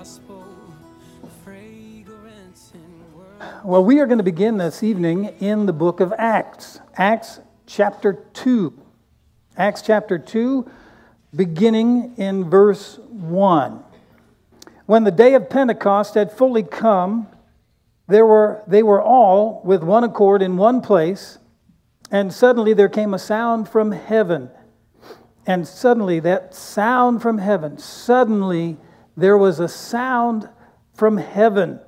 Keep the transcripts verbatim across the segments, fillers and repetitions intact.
Well, we are going to begin this evening in the book of Acts. Acts chapter two. Acts chapter two, beginning in verse one. When the day of Pentecost had fully come, there were they were all with one accord in one place, and suddenly there came a sound from heaven. And suddenly that sound from heaven, suddenly there was a sound from heaven.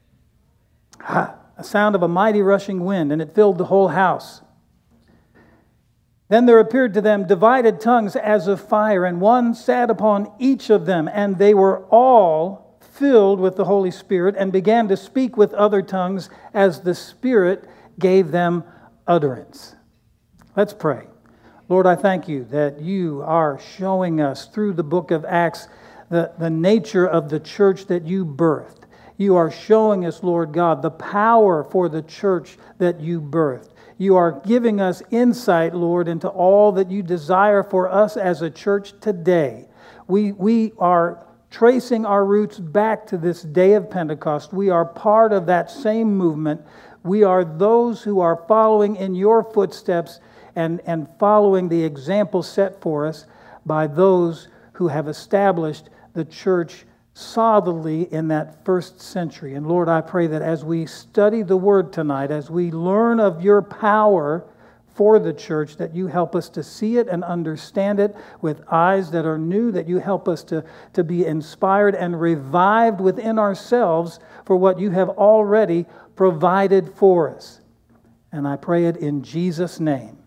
Ha, a sound of a mighty rushing wind, and it filled the whole house. Then there appeared to them divided tongues as of fire, and one sat upon each of them, and they were all filled with the Holy Spirit, and began to speak with other tongues as the Spirit gave them utterance. Let's pray. Lord, I thank you that you are showing us through the book of Acts the, the nature of the church that you birthed. You are showing us, Lord God, the power for the church that you birthed. You are giving us insight, Lord, into all that you desire for us as a church today. We, we are tracing our roots back to this day of Pentecost. We are part of that same movement. We are those who are following in your footsteps and, and following the example set for us by those who have established the church solidly in that first century. And Lord, I pray that as we study the Word tonight, as we learn of your power for the church, that you help us to see it and understand it with eyes that are new, that you help us to, to be inspired and revived within ourselves for what you have already provided for us. And I pray it in Jesus' name.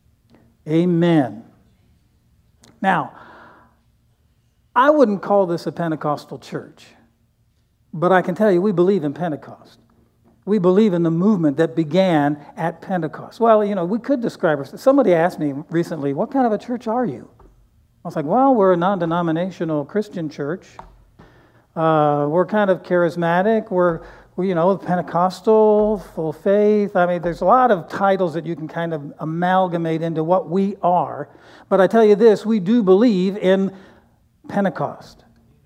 Amen. Now, I wouldn't call this a Pentecostal church, but I can tell you we believe in Pentecost. We believe in the movement that began at Pentecost. Well, you know, we could describe it. Somebody asked me recently, what kind of a church are you? I was like, well, we're a non-denominational Christian church. Uh, we're kind of charismatic. We're, we, you know, Pentecostal, full faith. I mean, there's a lot of titles that you can kind of amalgamate into what we are. But I tell you this, we do believe in Pentecost.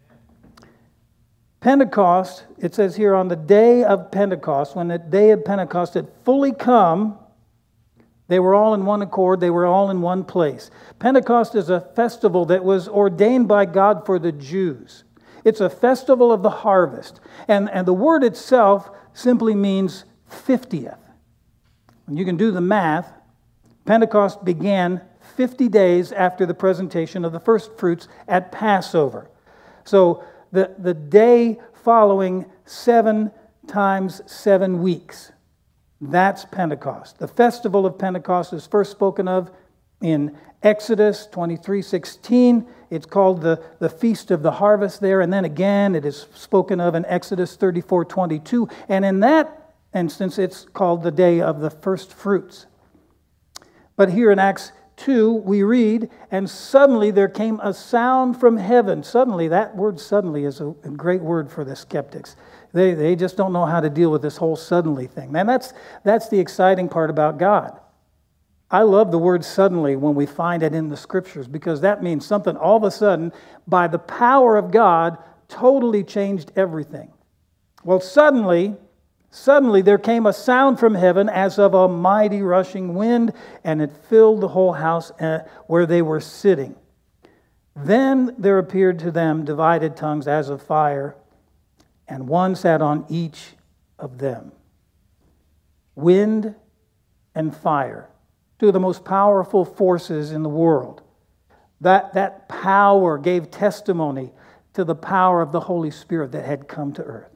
Pentecost, it says here, on the day of Pentecost, when the day of Pentecost had fully come, they were all in one accord, they were all in one place. Pentecost is a festival that was ordained by God for the Jews. It's a festival of the harvest. And, and the word itself simply means fiftieth. And you can do the math. Pentecost began fifty days after the presentation of the first fruits at Passover. So the, the day following seven times seven weeks. That's Pentecost. The festival of Pentecost is first spoken of in Exodus twenty-three sixteen. It's called the, the Feast of the Harvest there. And then again, it is spoken of in Exodus thirty-four twenty-two. And in that instance, it's called the Day of the First Fruits. But here in Acts two, we read, and suddenly there came a sound from heaven. Suddenly, that word suddenly is a great word for the skeptics. They, they just don't know how to deal with this whole suddenly thing. Man, that's, that's the exciting part about God. I love the word suddenly when we find it in the Scriptures, because that means something all of a sudden, by the power of God, totally changed everything. Well, suddenly... Suddenly there came a sound from heaven as of a mighty rushing wind, and it filled the whole house where they were sitting. Then there appeared to them divided tongues as of fire, and one sat on each of them. Wind and fire, two of the most powerful forces in the world. That, that power gave testimony to the power of the Holy Spirit that had come to earth.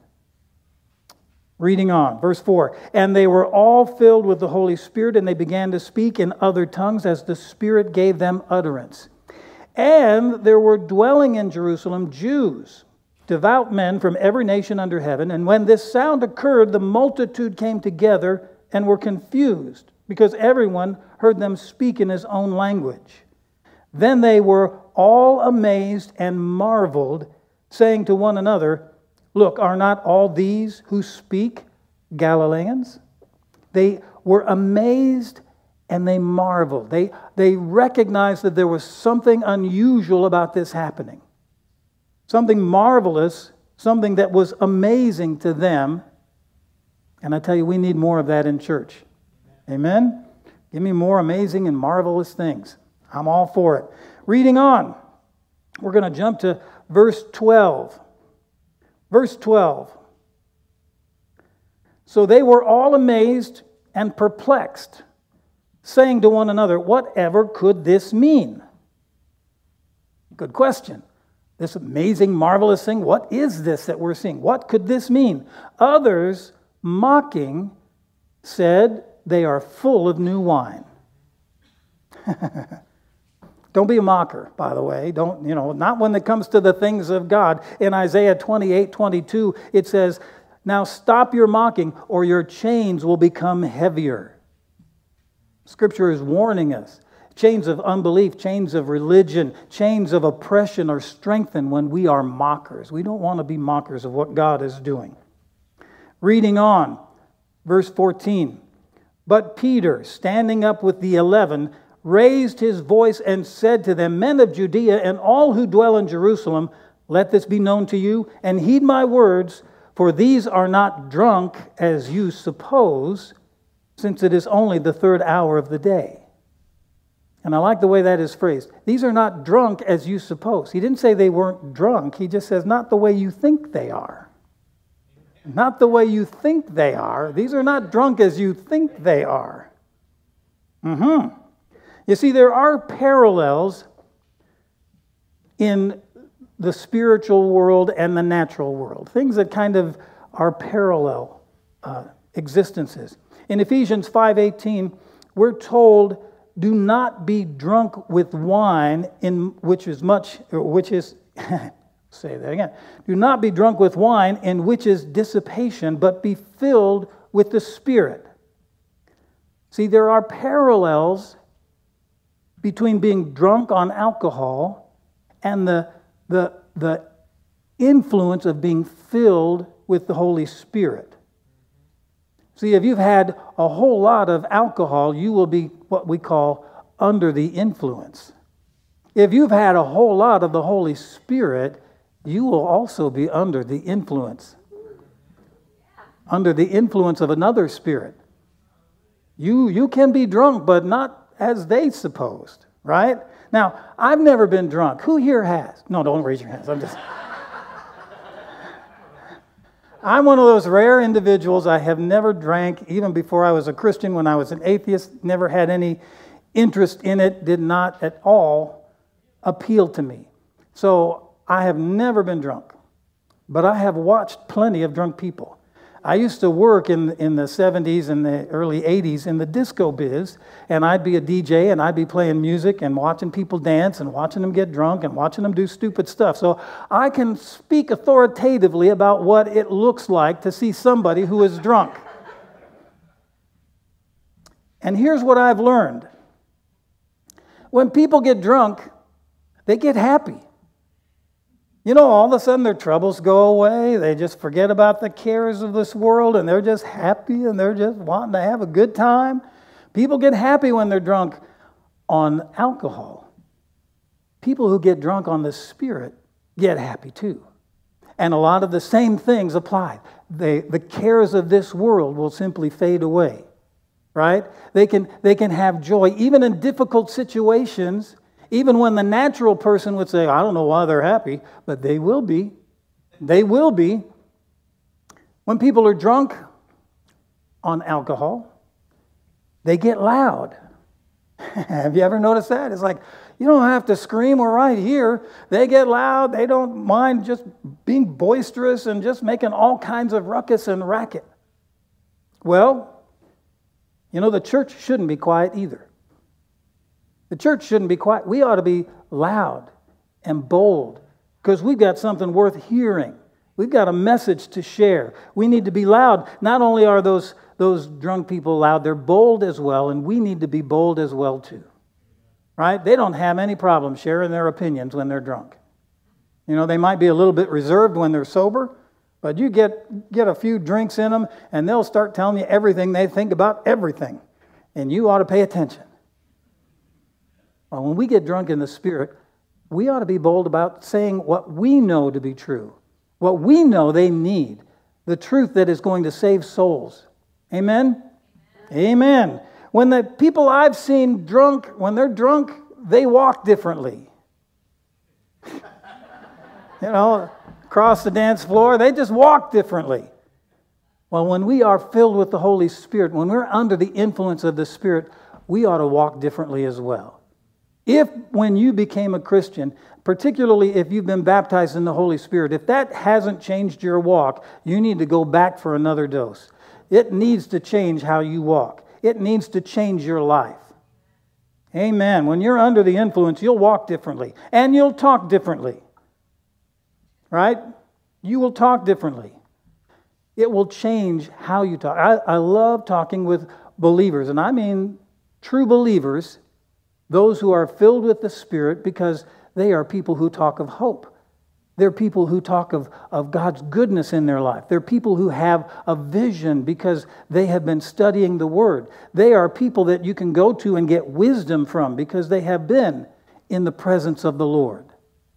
Reading on, verse four, and they were all filled with the Holy Spirit, and they began to speak in other tongues as the Spirit gave them utterance. And there were dwelling in Jerusalem Jews, devout men from every nation under heaven. And when this sound occurred, the multitude came together and were confused, because everyone heard them speak in his own language. Then they were all amazed and marveled, saying to one another, look, are not all these who speak Galileans? They were amazed and they marveled. They, they recognized that there was something unusual about this happening. Something marvelous, something that was amazing to them. And I tell you, we need more of that in church. Amen? Give me more amazing and marvelous things. I'm all for it. Reading on, we're going to jump to verse twelve. Verse twelve. So they were all amazed and perplexed, saying to one another, whatever could this mean? Good question. This amazing, marvelous thing, what is this that we're seeing? What could this mean? Others, mocking, said they are full of new wine. Don't be a mocker, by the way. Don't, you know, not when it comes to the things of God. In Isaiah twenty-eight twenty-two, it says, now stop your mocking, or your chains will become heavier. Scripture is warning us. Chains of unbelief, chains of religion, chains of oppression are strengthened when we are mockers. We don't want to be mockers of what God is doing. Reading on, verse fourteen. But Peter, standing up with the eleven, raised his voice and said to them, men of Judea and all who dwell in Jerusalem, let this be known to you, and heed my words, for these are not drunk as you suppose, since it is only the third hour of the day. And I like the way that is phrased. These are not drunk as you suppose. He didn't say they weren't drunk. He just says not the way you think they are. Not the way you think they are. These are not drunk as you think they are. Mm-hmm. You see, there are parallels in the spiritual world and the natural world. Things that kind of are parallel uh, existences. In Ephesians five eighteen, we're told, do not be drunk with wine, in which is much, which is, say that again. Do not be drunk with wine, in which is dissipation, but be filled with the Spirit. See, there are parallels between being drunk on alcohol and the, the, the influence of being filled with the Holy Spirit. See, if you've had a whole lot of alcohol, you will be what we call under the influence. If you've had a whole lot of the Holy Spirit, you will also be under the influence. Under the influence of another spirit. You, you can be drunk, but not as they supposed, right? Now, I've never been drunk. Who here has? No, don't raise your hands. I'm just... I'm one of those rare individuals. I have never drank, even before I was a Christian, when I was an atheist, never had any interest in it, did not at all appeal to me. So I have never been drunk, but I have watched plenty of drunk people. I used to work in, in the seventies and the early eighties in the disco biz, and I'd be a D J, and I'd be playing music and watching people dance and watching them get drunk and watching them do stupid stuff. So I can speak authoritatively about what it looks like to see somebody who is drunk. And here's what I've learned. When people get drunk, they get happy. You know, all of a sudden their troubles go away. They just forget about the cares of this world, and they're just happy, and they're just wanting to have a good time. People get happy when they're drunk on alcohol. People who get drunk on the Spirit get happy too. And a lot of the same things apply. They, the cares of this world will simply fade away, right? They can, they can have joy, even in difficult situations. Even when the natural person would say, I don't know why they're happy, but they will be. They will be. When people are drunk on alcohol, they get loud. Have you ever noticed that? It's like, you don't have to scream. We're right here. They get loud. They don't mind just being boisterous and just making all kinds of ruckus and racket. Well, you know, the church shouldn't be quiet either. The church shouldn't be quiet. We ought to be loud and bold because we've got something worth hearing. We've got a message to share. We need to be loud. Not only are those, those drunk people loud, they're bold as well, and we need to be bold as well too. Right? They don't have any problem sharing their opinions when they're drunk. You know, they might be a little bit reserved when they're sober, but you get, get a few drinks in them, and they'll start telling you everything they think about everything. And you ought to pay attention. Well, when we get drunk in the Spirit, we ought to be bold about saying what we know to be true, what we know they need, the truth that is going to save souls. Amen? Amen. When the people I've seen drunk, when they're drunk, they walk differently. You know, across the dance floor, they just walk differently. Well, when we are filled with the Holy Spirit, when we're under the influence of the Spirit, we ought to walk differently as well. If, when you became a Christian, particularly if you've been baptized in the Holy Spirit, if that hasn't changed your walk, you need to go back for another dose. It needs to change how you walk. It needs to change your life. Amen. When you're under the influence, you'll walk differently. And you'll talk differently. Right? You will talk differently. It will change how you talk. I, I love talking with believers, and I mean true believers, those who are filled with the Spirit, because they are people who talk of hope. They're people who talk of, of God's goodness in their life. They're people who have a vision because they have been studying the Word. They are people that you can go to and get wisdom from because they have been in the presence of the Lord.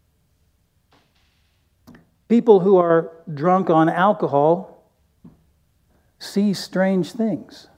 People who are drunk on alcohol see strange things.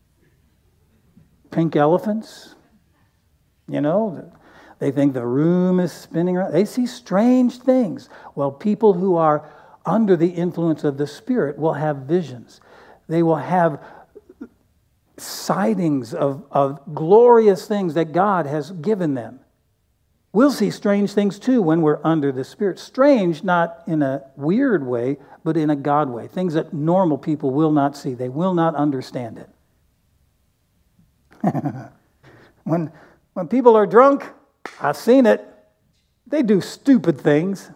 Pink elephants, you know, they think the room is spinning around. They see strange things. Well, people who are under the influence of the Spirit will have visions. They will have sightings of, of glorious things that God has given them. We'll see strange things too when we're under the Spirit. Strange, not in a weird way, but in a God way. Things that normal people will not see. They will not understand it. when, when people are drunk, I've seen it, they do stupid things.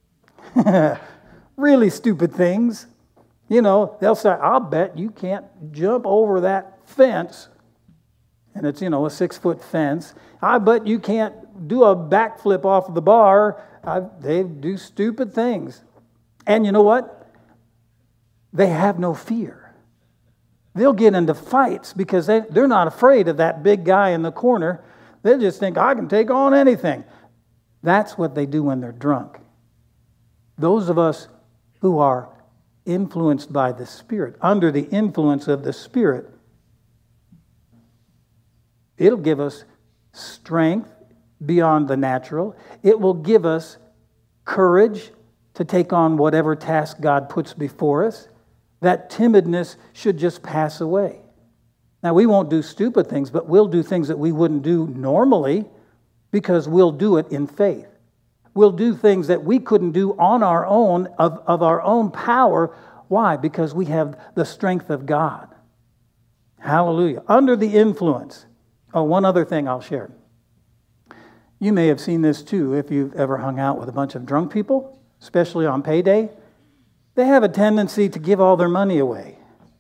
Really stupid things. You know, they'll say, I'll bet you can't jump over that fence. And it's, you know, a six-foot fence. I bet you can't do a backflip off of the bar. I, they do stupid things. And you know what? They have no fear. They'll get into fights because they, they're not afraid of that big guy in the corner. They just think, I can take on anything. That's what they do when they're drunk. Those of us who are influenced by the Spirit, under the influence of the Spirit, it'll give us strength beyond the natural. It will give us courage to take on whatever task God puts before us. That timidness should just pass away. Now, we won't do stupid things, but we'll do things that we wouldn't do normally because we'll do it in faith. We'll do things that we couldn't do on our own, of, of our own power. Why? Because we have the strength of God. Hallelujah. Under the influence. Oh, one other thing I'll share. You may have seen this too if you've ever hung out with a bunch of drunk people, especially on payday. They have a tendency to give all their money away.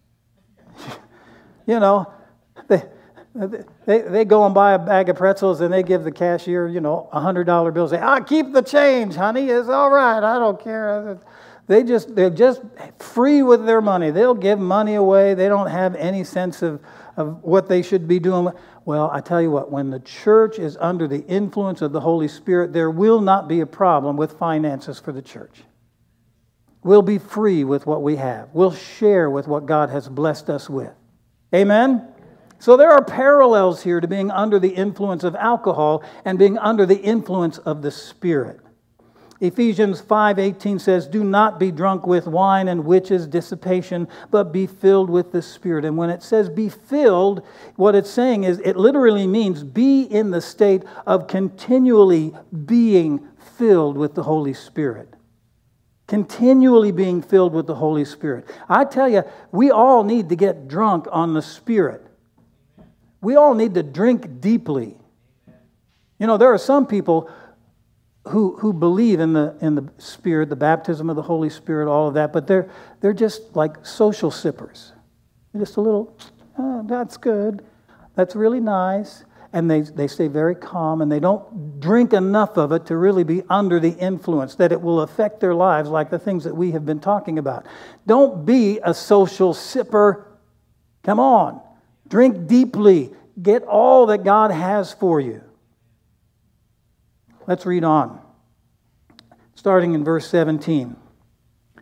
You know, they, they they go and buy a bag of pretzels and they give the cashier, you know, a one hundred dollar bill. Say, I'll keep the change, honey. It's all right. I don't care. They just, they're just free with their money. They'll give money away. They don't have any sense of, of what they should be doing. Well, I tell you what, when the church is under the influence of the Holy Spirit, there will not be a problem with finances for the church. We'll be free with what we have. We'll share with what God has blessed us with. Amen? So there are parallels here to being under the influence of alcohol and being under the influence of the Spirit. Ephesians five eighteen says, do not be drunk with wine and which is dissipation, but be filled with the Spirit. And when it says be filled, what it's saying is it literally means be in the state of continually being filled with the Holy Spirit. Continually being filled with the Holy Spirit. I tell you, we all need to get drunk on the Spirit. We all need to drink deeply. You know, there are some people who who believe in the in the Spirit, the baptism of the Holy Spirit, all of that, but they're they're just like social sippers. They're just a little, oh, that's good. That's really nice. And they, they stay very calm, and they don't drink enough of it to really be under the influence, that it will affect their lives like the things that we have been talking about. Don't be a social sipper. Come on. Drink deeply. Get all that God has for you. Let's read on. Starting in verse seventeen.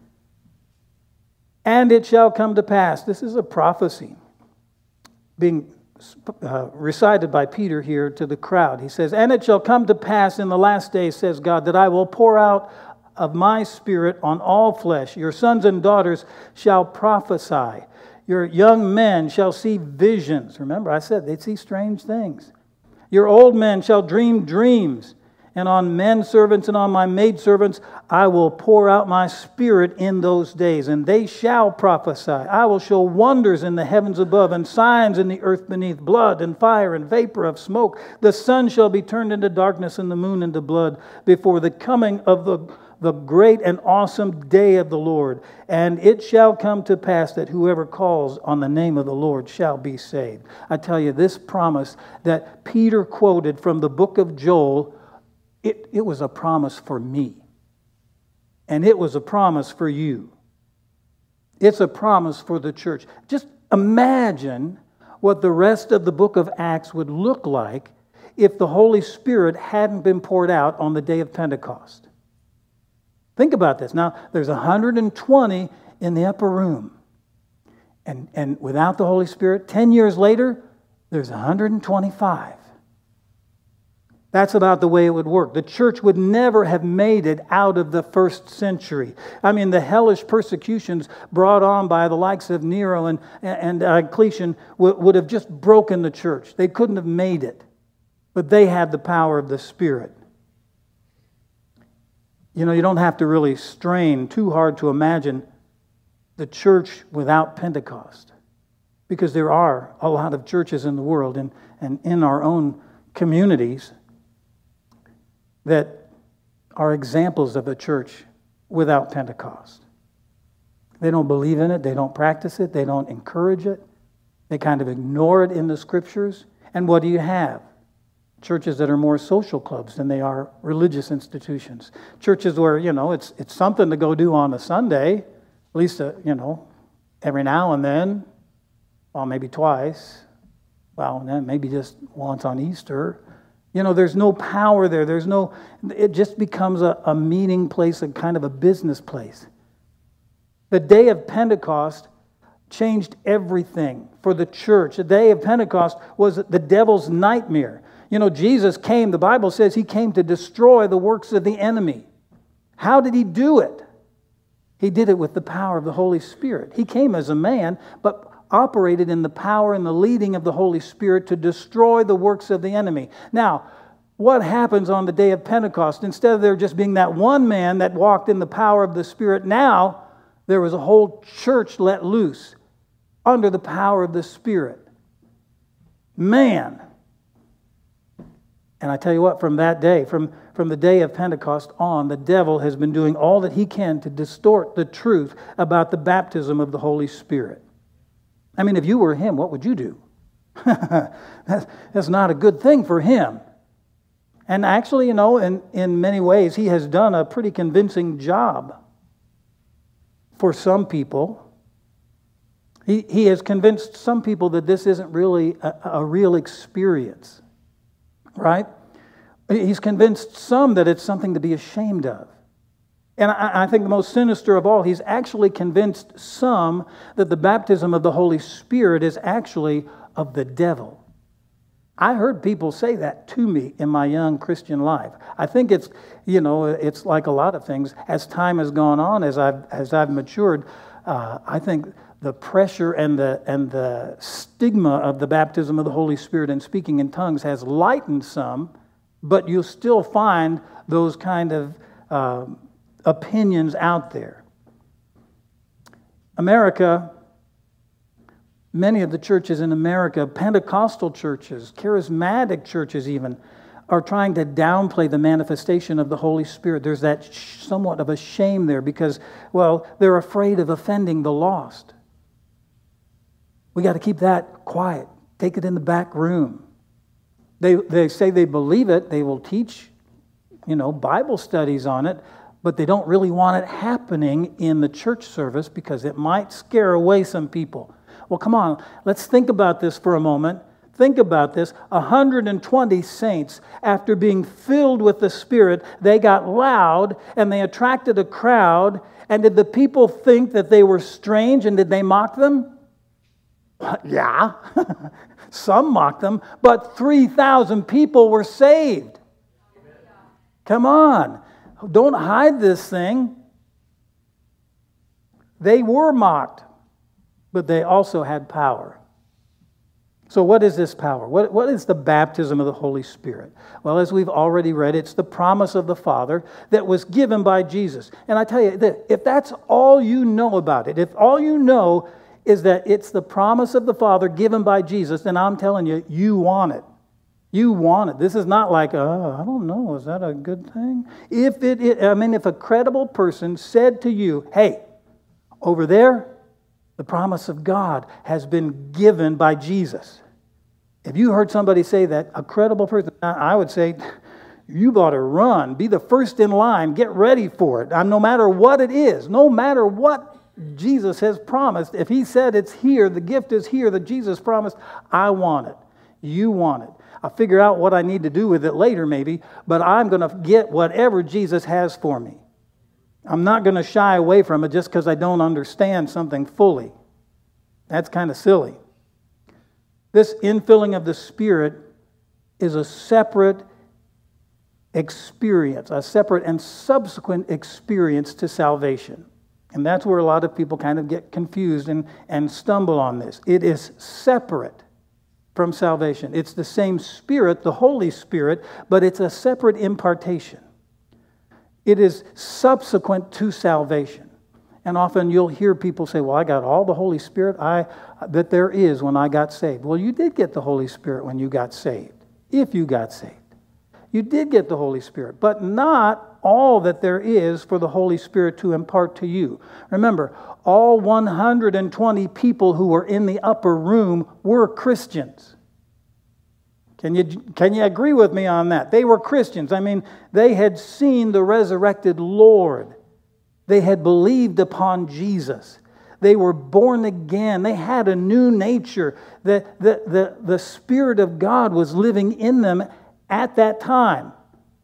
And it shall come to pass. This is a prophecy being uh, recited by Peter here to the crowd. He says, and it shall come to pass in the last days, says God, that I will pour out of my Spirit on all flesh. Your sons and daughters shall prophesy. Your young men shall see visions. Remember, I said they'd see strange things. Your old men shall dream dreams. And on men servants and on my maidservants I will pour out my Spirit in those days, and they shall prophesy. I will show wonders in the heavens above and signs in the earth beneath, blood and fire and vapor of smoke. The sun shall be turned into darkness and the moon into blood before the coming of the, the great and awesome day of the Lord. And it shall come to pass that whoever calls on the name of the Lord shall be saved. I tell you, this promise that Peter quoted from the book of Joel, It, it was a promise for me. And it was a promise for you. It's a promise for the church. Just imagine what the rest of the book of Acts would look like if the Holy Spirit hadn't been poured out on the day of Pentecost. Think about this. Now, there's one hundred twenty in the upper room. And, and without the Holy Spirit, ten years later, there's one hundred twenty-five. That's about the way it would work. The church would never have made it out of the first century. I mean, the hellish persecutions brought on by the likes of Nero and, and Diocletian would, would have just broken the church. They couldn't have made it. But they had the power of the Spirit. You know, you don't have to really strain too hard to imagine the church without Pentecost. Because there are a lot of churches in the world and, and in our own communities that are examples of a church without Pentecost. They don't believe in it. They don't practice it. They don't encourage it. They kind of ignore it in the Scriptures. And what do you have? Churches that are more social clubs than they are religious institutions. Churches where, you know, it's it's something to go do on a Sunday, at least, uh, you know, every now and then, well, maybe twice, well, and then maybe just once on Easter. You know, there's no power there. There's no, it just becomes a, a meeting place, a kind of a business place. The day of Pentecost changed everything for the church. The day of Pentecost was the devil's nightmare. You know, Jesus came, the Bible says he came to destroy the works of the enemy. How did he do it? He did it with the power of the Holy Spirit. He came as a man, but operated in the power and the leading of the Holy Spirit to destroy the works of the enemy. Now, what happens on the day of Pentecost? Instead of there just being that one man that walked in the power of the Spirit, now there was a whole church let loose under the power of the Spirit. Man. And I tell you what, from that day, from, from the day of Pentecost on, the devil has been doing all that he can to distort the truth about the baptism of the Holy Spirit. I mean, if you were him, what would you do? that's, that's not a good thing for him. And actually, you know, in, in many ways, he has done a pretty convincing job for some people. He, he has convinced some people that this isn't really a, a real experience, right? He's convinced some that it's something to be ashamed of. And I think the most sinister of all, he's actually convinced some that the baptism of the Holy Spirit is actually of the devil. I heard people say that to me in my young Christian life. I think it's, you know, it's like a lot of things. As time has gone on, as I've as I've matured, uh, I think the pressure and the and the stigma of the baptism of the Holy Spirit and speaking in tongues has lightened some, but you'll still find those kind of uh, opinions out there. America, many of the churches in America, Pentecostal churches, charismatic churches even, are trying to downplay the manifestation of the Holy Spirit. There's that sh- somewhat of a shame there because, well, they're afraid of offending the lost. We got to keep that quiet. Take it in the back room. They they say they believe it. They will teach, you know, Bible studies on it, but they don't really want it happening in the church service because it might scare away some people. Well, come on, let's think about this for a moment. Think about this. one hundred twenty saints, after being filled with the Spirit, they got loud and they attracted a crowd. And did the people think that they were strange and did they mock them? Yeah. Some mocked them, but three thousand people were saved. Come on. Don't hide this thing. They were mocked, but they also had power. So what is this power? What, what is the baptism of the Holy Spirit? Well, as we've already read, it's the promise of the Father that was given by Jesus. And I tell you, that if that's all you know about it, if all you know is that it's the promise of the Father given by Jesus, then I'm telling you, you want it. You want it. This is not like, oh, I don't know, is that a good thing? If it, it I mean, if a credible person said to you, hey, over there, the promise of God has been given by Jesus. If you heard somebody say that, a credible person, I would say, you ought to run. Be the first in line. Get ready for it. No matter what it is, no matter what Jesus has promised, if he said it's here, the gift is here that Jesus promised, I want it. You want it. I'll figure out what I need to do with it later maybe, but I'm going to get whatever Jesus has for me. I'm not going to shy away from it just because I don't understand something fully. That's kind of silly. This infilling of the Spirit is a separate experience, a separate and subsequent experience to salvation. And that's where a lot of people kind of get confused and, and stumble on this. It is separate from salvation. It's the same Spirit, the Holy Spirit, but it's a separate impartation. It is subsequent to salvation. And often you'll hear people say, well, I got all the Holy Spirit I that there is when I got saved. Well, you did get the Holy Spirit when you got saved, if you got saved. You did get the Holy Spirit, but not all that there is for the Holy Spirit to impart to you. Remember, all one hundred twenty people who were in the upper room were Christians. Can you, can you agree with me on that? They were Christians. I mean, they had seen the resurrected Lord. They had believed upon Jesus. They were born again. They had a new nature. The, the, the, the Spirit of God was living in them at that time.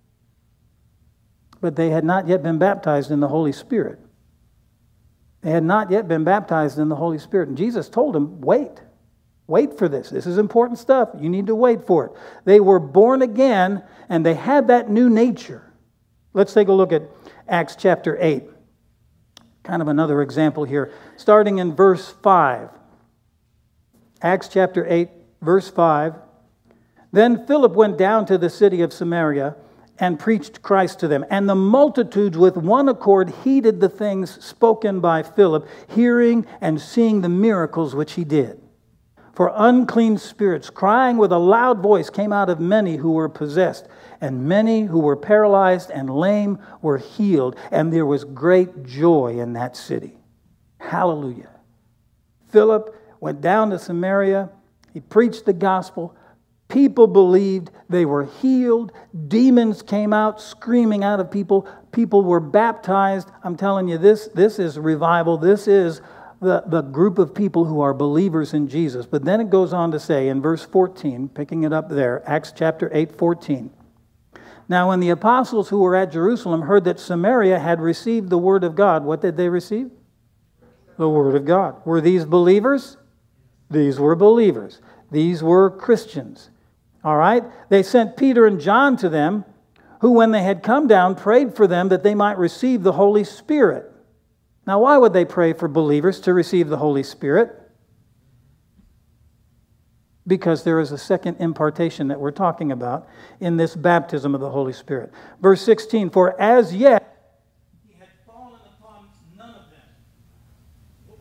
But they had not yet been baptized in the Holy Spirit. They had not yet been baptized in the Holy Spirit. And Jesus told them, wait. Wait for this. This is important stuff. You need to wait for it. They were born again, and they had that new nature. Let's take a look at Acts chapter eight. Kind of another example here. Starting in verse five. Acts chapter eight, verse five. Then Philip went down to the city of Samaria and preached Christ to them. And the multitudes with one accord heeded the things spoken by Philip, hearing and seeing the miracles which he did. For unclean spirits, crying with a loud voice, came out of many who were possessed, and many who were paralyzed and lame were healed, and there was great joy in that city. Hallelujah. Philip went down to Samaria. He preached the gospel. People believed. They were healed. Demons came out screaming out of people. People were baptized. I'm telling you, this, this is revival. This is the, the group of people who are believers in Jesus. But then it goes on to say in verse fourteen, picking it up there, Acts chapter eight, fourteen. Now when the apostles who were at Jerusalem heard that Samaria had received the word of God, what did they receive? The word of God. Were these believers? These were believers. These were Christians. All right? They sent Peter and John to them, who when they had come down prayed for them that they might receive the Holy Spirit. Now, why would they pray for believers to receive the Holy Spirit? Because there is a second impartation that we're talking about in this baptism of the Holy Spirit. Verse sixteen, for as yet he had fallen upon none of them.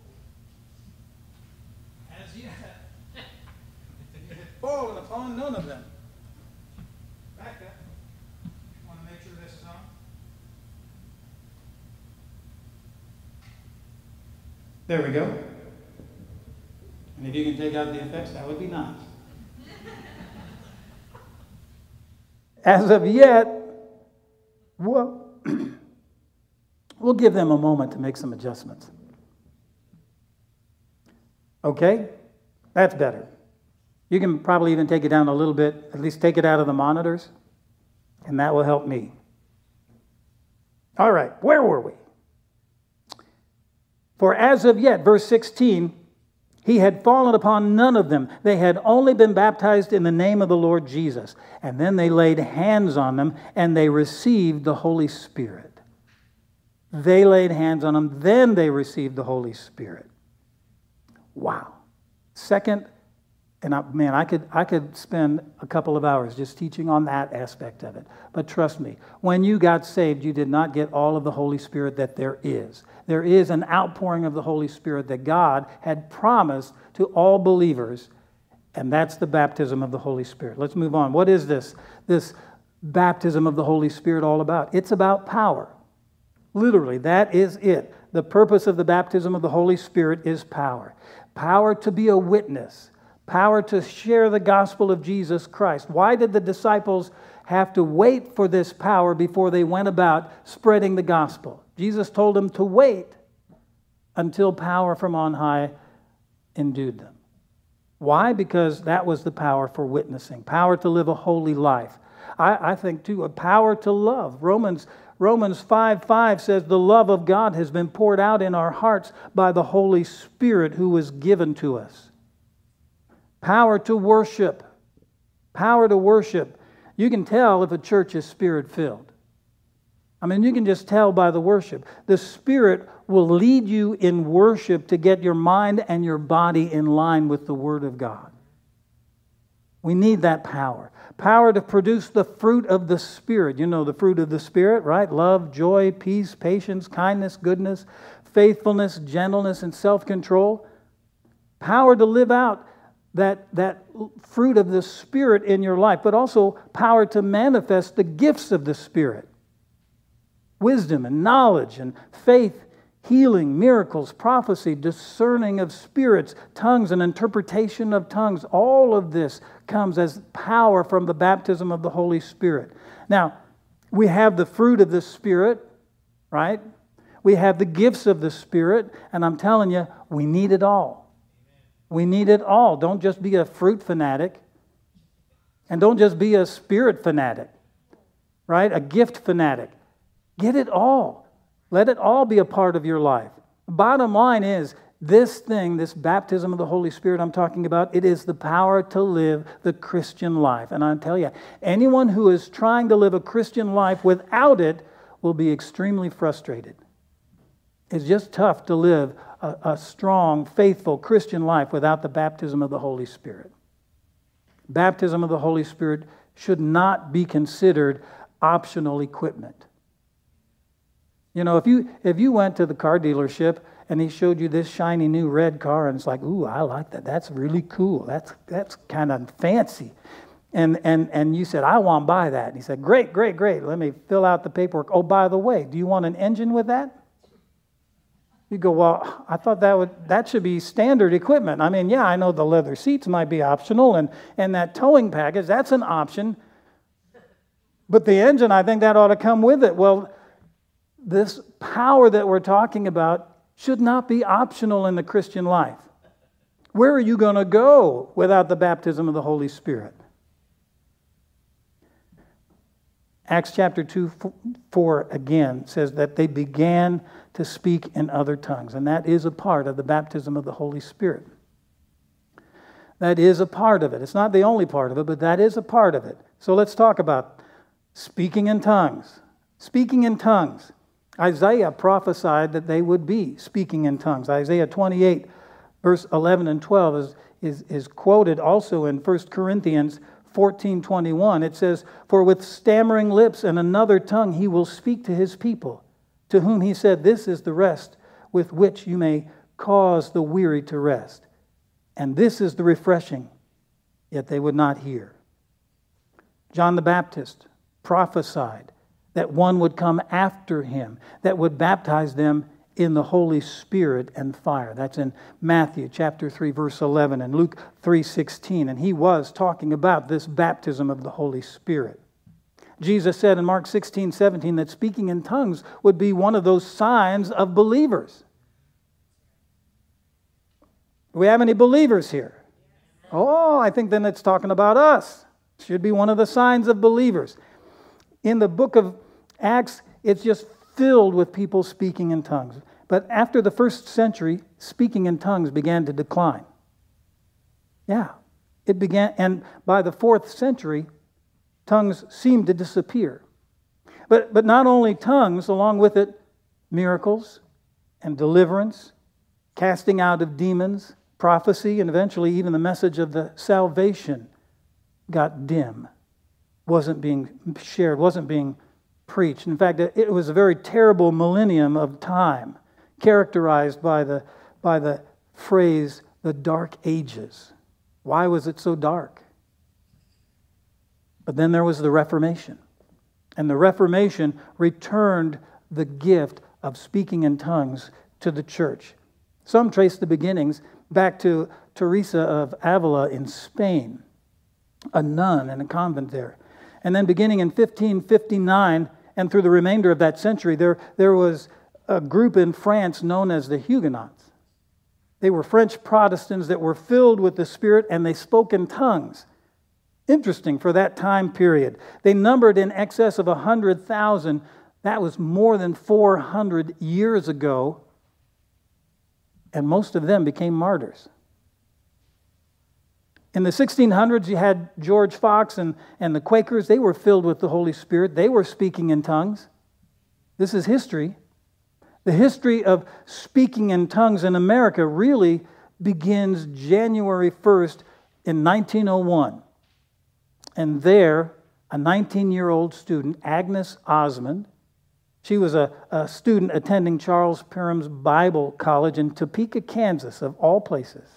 As yet he had fallen upon none of them. Back up. I want to make sure this is on. There we go. And if you can take out the effects, that would be nice. As of yet, well, we'll give them a moment to make some adjustments. Okay? That's better. You can probably even take it down a little bit, at least take it out of the monitors, and that will help me. All right, where were we? For as of yet, verse sixteen, he had fallen upon none of them. They had only been baptized in the name of the Lord Jesus. And then they laid hands on them, and they received the Holy Spirit. They laid hands on them, then they received the Holy Spirit. Wow. Second, and I, man, I could, I could spend a couple of hours just teaching on that aspect of it. But trust me, when you got saved, you did not get all of the Holy Spirit that there is. There is an outpouring of the Holy Spirit that God had promised to all believers, and that's the baptism of the Holy Spirit. Let's move on. What is this, this baptism of the Holy Spirit all about? It's about power. Literally, that is it. The purpose of the baptism of the Holy Spirit is power. Power to be a witness. Power to share the gospel of Jesus Christ. Why did the disciples have to wait for this power before they went about spreading the gospel? Jesus told them to wait until power from on high endued them. Why? Because that was the power for witnessing, power to live a holy life. I, I think, too, a power to love. Romans, Romans five five says, the love of God has been poured out in our hearts by the Holy Spirit who was given to us. Power to worship. Power to worship. You can tell if a church is Spirit-filled. I mean, you can just tell by the worship. The Spirit will lead you in worship to get your mind and your body in line with the Word of God. We need that power. Power to produce the fruit of the Spirit. You know the fruit of the Spirit, right? Love, joy, peace, patience, kindness, goodness, faithfulness, gentleness, and self-control. Power to live out that, that fruit of the Spirit in your life, but also power to manifest the gifts of the Spirit. Wisdom and knowledge and faith, healing, miracles, prophecy, discerning of spirits, tongues and interpretation of tongues. All of this comes as power from the baptism of the Holy Spirit. Now, we have the fruit of the Spirit, right? We have the gifts of the Spirit, and I'm telling you, we need it all. We need it all. Don't just be a fruit fanatic, and don't just be a spirit fanatic, right? A gift fanatic. Get it all. Let it all be a part of your life. Bottom line is, this thing, this baptism of the Holy Spirit I'm talking about, it is the power to live the Christian life. And I tell you, anyone who is trying to live a Christian life without it will be extremely frustrated. It's just tough to live a, a strong, faithful Christian life without the baptism of the Holy Spirit. Baptism of the Holy Spirit should not be considered optional equipment. You know, if you if you went to the car dealership and he showed you this shiny new red car and it's like, ooh, I like that. That's really cool. That's that's kind of fancy. And and and you said, I want to buy that. And he said, great, great, great. Let me fill out the paperwork. Oh, by the way, do you want an engine with that? You go, well, I thought that would that should be standard equipment. I mean, yeah, I know the leather seats might be optional and, and that towing package, that's an option. But the engine, I think that ought to come with it. Well, this power that we're talking about should not be optional in the Christian life. Where are you going to go without the baptism of the Holy Spirit? Acts chapter two, four again says that they began to speak in other tongues. And that is a part of the baptism of the Holy Spirit. That is a part of it. It's not the only part of it, but that is a part of it. So let's talk about speaking in tongues. Speaking in tongues. Isaiah prophesied that they would be speaking in tongues. Isaiah twenty-eight, verse eleven and twelve is, is, is quoted also in First Corinthians fourteen twenty-one. It says, for with stammering lips and another tongue he will speak to his people, to whom he said, this is the rest with which you may cause the weary to rest. And this is the refreshing, yet they would not hear. John the Baptist prophesied that one would come after him, that would baptize them in the Holy Spirit and fire. That's in Matthew chapter three, verse eleven, and Luke three sixteen. And he was talking about this baptism of the Holy Spirit. Jesus said in Mark sixteen seventeen that speaking in tongues would be one of those signs of believers. Do we have any believers here? Oh, I think then it's talking about us. Should be one of the signs of believers. In the book of Acts, it's just filled with people speaking in tongues. But after the first century, speaking in tongues began to decline. Yeah, it began, and by the fourth century, tongues seemed to disappear. But, but not only tongues, along with it, miracles and deliverance, casting out of demons, prophecy, and eventually even the message of the salvation got dim, wasn't being shared, wasn't being preached. In fact, it was a very terrible millennium of time, characterized by the, by the phrase, the Dark Ages. Why was it so dark? But then there was the Reformation. And the Reformation returned the gift of speaking in tongues to the church. Some trace the beginnings back to Teresa of Avila in Spain, a nun in a convent there. And then beginning in fifteen fifty-nine and through the remainder of that century, there, there was a group in France known as the Huguenots. They were French Protestants that were filled with the Spirit and they spoke in tongues. Interesting for that time period. They numbered in excess of one hundred thousand. That was more than four hundred years ago. And most of them became martyrs. In the sixteen hundreds, you had George Fox and, and the Quakers. They were filled with the Holy Spirit. They were speaking in tongues. This is history. The history of speaking in tongues in America really begins January first in nineteen oh one. And there, a nineteen-year-old student, Agnes Osmond, she was a, a student attending Charles Parham's Bible College in Topeka, Kansas, of all places.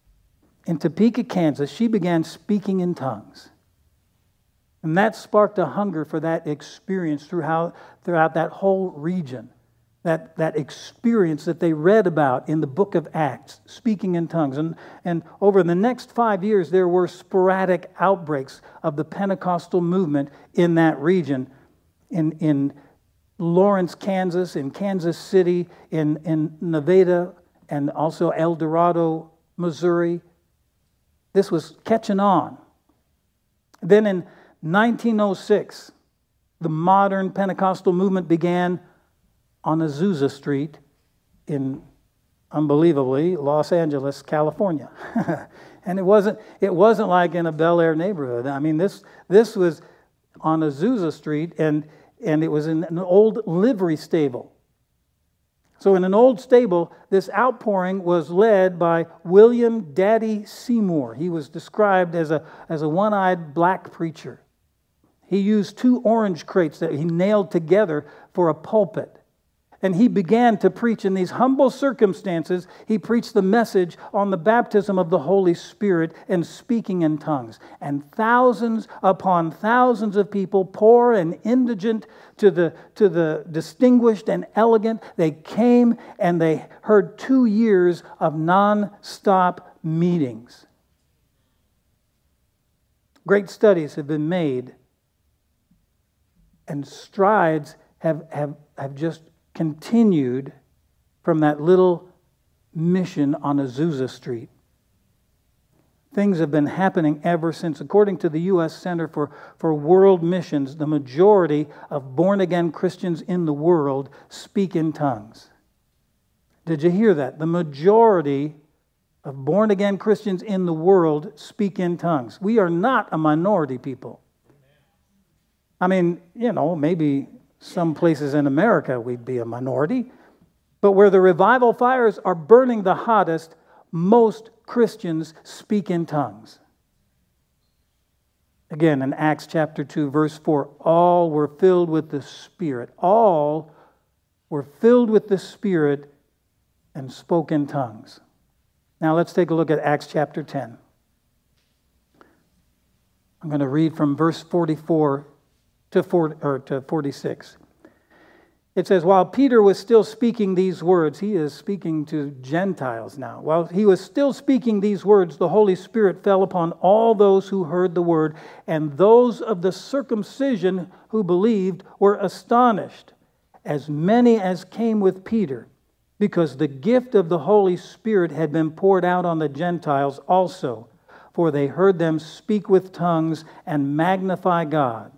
In Topeka, Kansas, she began speaking in tongues. And that sparked a hunger for that experience throughout, throughout that whole region. That, that experience that they read about in the book of Acts, speaking in tongues. And, and over the next five years, there were sporadic outbreaks of the Pentecostal movement in that region. In, in Lawrence, Kansas, in Kansas City, in, in Nevada, and also El Dorado, Missouri. This was catching on. Then in nineteen oh six, the modern Pentecostal movement began on Azusa Street in, unbelievably, Los Angeles, California. And it wasn't, it wasn't like in a Bel Air neighborhood. I mean, this, this was on Azusa Street, and, and it was in an old livery stable. So in an old stable, this outpouring was led by William Daddy Seymour. He was described as a, as a one-eyed black preacher. He used two orange crates that he nailed together for a pulpit. And he began to preach in these humble circumstances. He preached the message on the baptism of the Holy Spirit and speaking in tongues. And thousands upon thousands of people, poor and indigent to the, to the distinguished and elegant, they came and they heard two years of non-stop meetings. Great studies have been made, and strides have, have, have just continued from that little mission on Azusa Street. Things have been happening ever since. According to the U S Center for, for World Missions, the majority of born-again Christians in the world speak in tongues. Did you hear that? The majority of born-again Christians in the world speak in tongues. We are not a minority people. I mean, you know, maybe some places in America we'd be a minority. But where the revival fires are burning the hottest, most Christians speak in tongues. Again, in Acts chapter two, verse four, all were filled with the Spirit. All were filled with the Spirit and spoke in tongues. Now let's take a look at Acts chapter ten. I'm going to read from verse forty-four to forty-six. It says, while Peter was still speaking these words, he is speaking to Gentiles now. While he was still speaking these words, the Holy Spirit fell upon all those who heard the word, and those of the circumcision who believed were astonished, as many as came with Peter, because the gift of the Holy Spirit had been poured out on the Gentiles also. for they heard them speak with tongues and magnify God.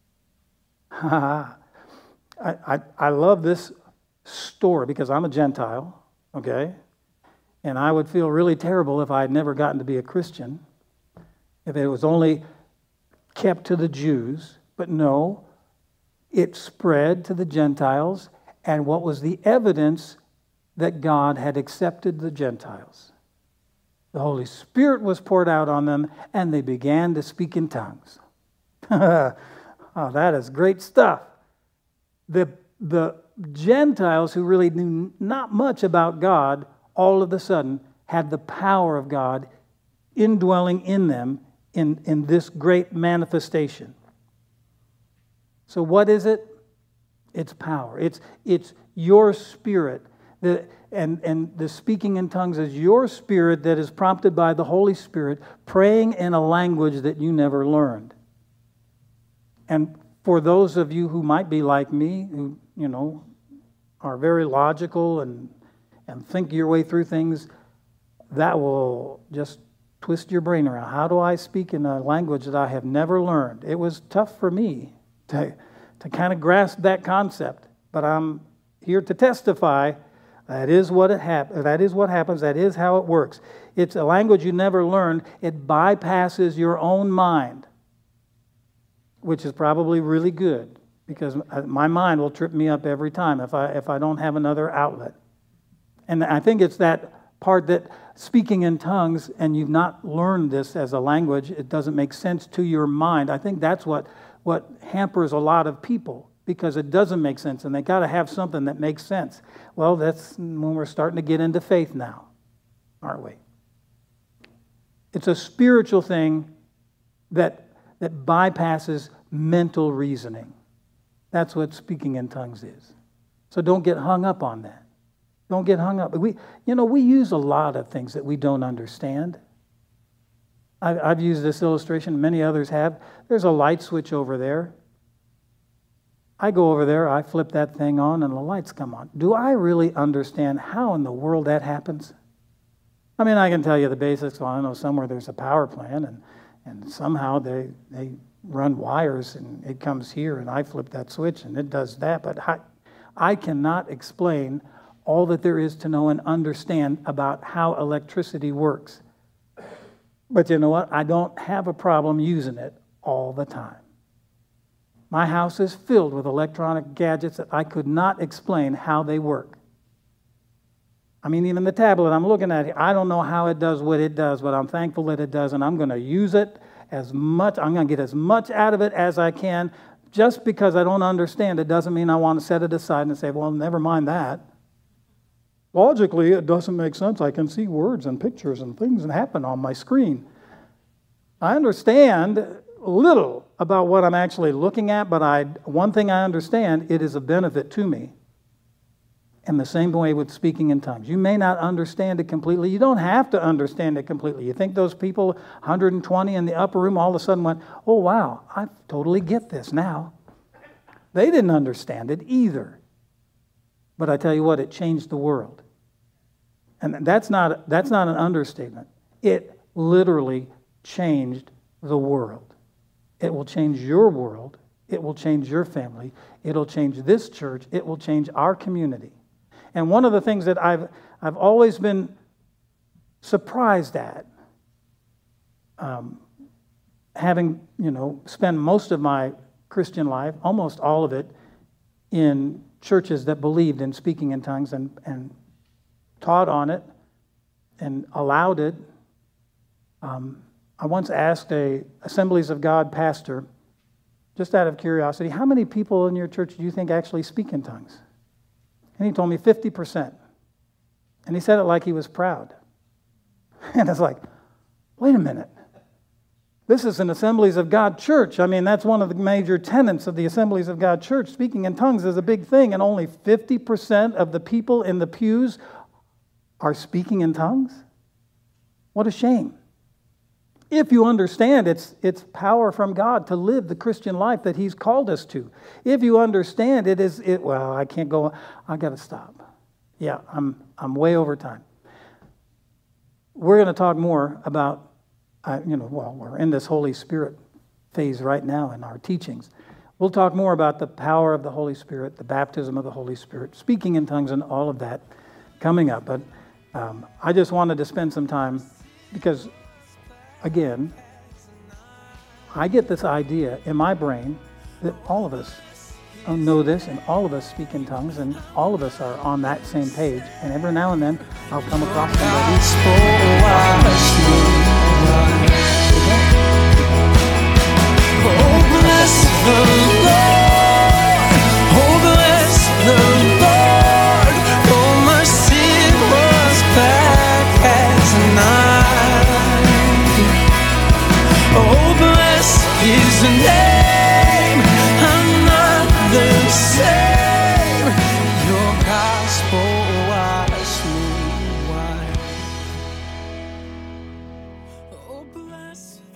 I, I, I love this story because I'm a Gentile, okay? And I would feel really terrible if I had never gotten to be a Christian, if it was only kept to the Jews. But no, it spread to the Gentiles. And what was the evidence that God had accepted the Gentiles? The Holy Spirit was poured out on them, and they began to speak in tongues. Oh, that is great stuff. The, the Gentiles who really knew not much about God, all of a sudden had the power of God indwelling in them in, in this great manifestation. So what is it? It's power. It's, it's your spirit. The, and, and the speaking in tongues is your spirit that is prompted by the Holy Spirit, praying in a language that you never learned. And for those of you who might be like me, who, you know, are very logical and, and think your way through things, that will just twist your brain around. How do I speak in a language that I have never learned? It was tough for me to, to kind of grasp that concept, but I'm here to testify that is what it hap- that is what happens. That is how it works. It's a language you never learned. It bypasses your own mind, which is probably really good because my mind will trip me up every time if I if I don't have another outlet. And I think it's that part that speaking in tongues, and you've not learned this as a language, it doesn't make sense to your mind. I think that's what what hampers a lot of people, because it doesn't make sense, and they got to have something that makes sense. Well, that's when we're starting to get into faith now, aren't we? It's a spiritual thing that that bypasses mental reasoning. That's what speaking in tongues is. So don't get hung up on that. Don't get hung up. We, you know, we use a lot of things that we don't understand. I, I've used this illustration, many others have. There's a light switch over there. I go over there, I flip that thing on, and the lights come on. Do I really understand how in the world that happens? I mean, I can tell you the basics. Well, I know somewhere there's a power plant, and, and somehow they they run wires, and it comes here, and I flip that switch, and it does that. But I, I cannot explain all that there is to know and understand about how electricity works. But you know what? I don't have a problem using it all the time. My house is filled with electronic gadgets that I could not explain how they work. I mean, even the tablet I'm looking at here, I don't know how it does what it does, but I'm thankful that it does, and I'm going to use it as much, I'm going to get as much out of it as I can. Just because I don't understand it doesn't mean I want to set it aside and say, well, never mind that. Logically, it doesn't make sense. I can see words and pictures and things that happen on my screen. I understand little about what I'm actually looking at, but I one thing I understand, it is a benefit to me. And the same way with speaking in tongues. You may not understand it completely. You don't have to understand it completely. You think those people, one hundred twenty in the upper room, all of a sudden went, oh, wow, I totally get this now. They didn't understand it either. But I tell you what, it changed the world. And that's not, that's not an understatement. It literally changed the world. It will change your world. It will change your family. It'll change this church. It will change our community. And one of the things that I've I've always been surprised at, um, having, you know, spent most of my Christian life, almost all of it, in churches that believed in speaking in tongues and, and taught on it and allowed it. Um, I once asked a Assemblies of God pastor, just out of curiosity, how many people in your church do you think actually speak in tongues? And he told me fifty percent. And he said it like he was proud. And it's like, wait a minute. This is an Assemblies of God church. I mean, that's one of the major tenets of the Assemblies of God church. Speaking in tongues is a big thing, and only fifty percent of the people in the pews are speaking in tongues? What a shame. If you understand it's it's power from God to live the Christian life that He's called us to. If you understand it is it well, I can't go, I gotta stop. Yeah, I'm I'm way over time. We're going to talk more about I, you know, well, we're in this Holy Spirit phase right now in our teachings. We'll talk more about the power of the Holy Spirit, the baptism of the Holy Spirit, speaking in tongues, and all of that coming up. But um, I just wanted to spend some time because, again, I get this idea in my brain that all of us know this, and all of us speak in tongues, and all of us are on that same page. And every now and then, I'll come across somebody. Oh, bless the Lord. Oh, bless the Lord. Oh, my sin was black as night. Oh, bless his name. I'm not the same. Your gospel washed me white. Oh, bless